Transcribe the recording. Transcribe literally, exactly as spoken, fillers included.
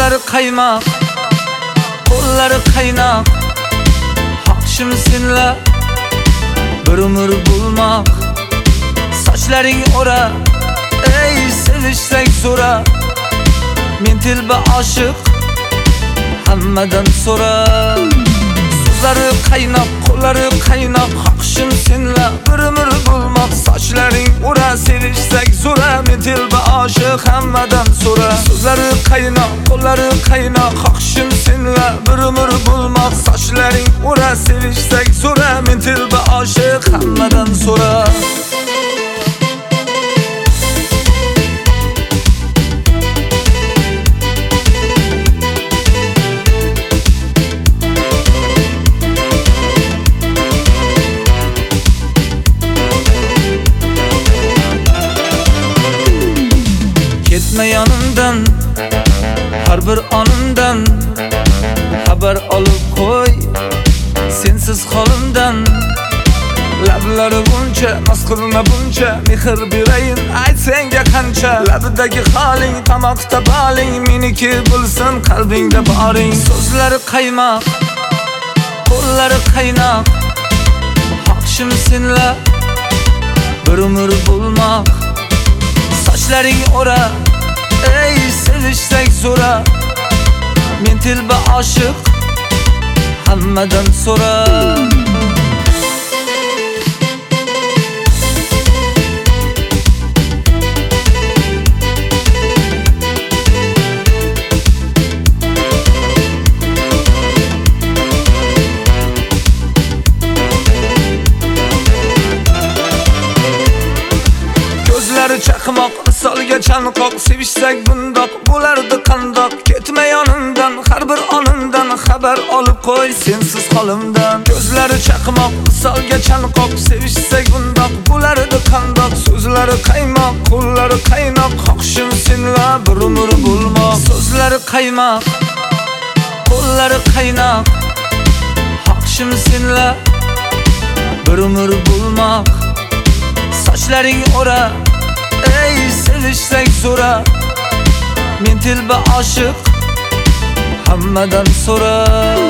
So'zlari qaymoq, qo'llari qaynoq, haqshim senlar bir umr bo'lmoq. Sochlaring o'ra, ey sevishsak zo'ra. Men tilba oshiq, hammadan so'ra. So'zlari qaynoq, qo'llari qaynoq, haqshim senlar bir umr bo'lmoq. Sochlaring o'ra, sevishsak zo'ra. Men tilba oshiq, hammadan so'ra. So'zlari qaynoq, qo'llari qaynoq, haqshim senlar bir umr bo'lmoq. Sochlaring o'ra, sevishsak zo'ra. Men tilba oshiq, hammadan so'ra. Ketma yonimdan, har bir onimdan xabar olib qo'y, sensiz holimdan. Lablari buncha, noz qilma buncha, mehr berayin ayt senga qancha. Labidagi holing, tomoqda boling, meniki bo'lsin qalbingda boring. So'zlari qaymoq, qo'llari qaynoq, haqshim senlar bir umr bo'lmoq. Sochlaring o'ra, ey sevishsak zo'ra. Men tilba oshiq, hammadan so'ra. Ko'zlari chaqmoq, solga chanqoq, sevishsak bundoq bo'lardi qandoq. Ketma yonimdan, har bir onimdan xabar olib qo'y, sensiz holimdan. Ko'zlari chaqmoq, solga chanqoq, sevishsak bundoq bo'lardi qandoq. So'zlari qaymoq, qo'llari qaynoq, haqshim senlar bir umr bo'lmoq. So'zlari qaymoq, qo'llari qaynoq, haqshim senlar bir umr bo'lmoq. Sochlaring o'ra, ey sevishsak zo'ra. Men tilba oshiq, hammadan so'ra.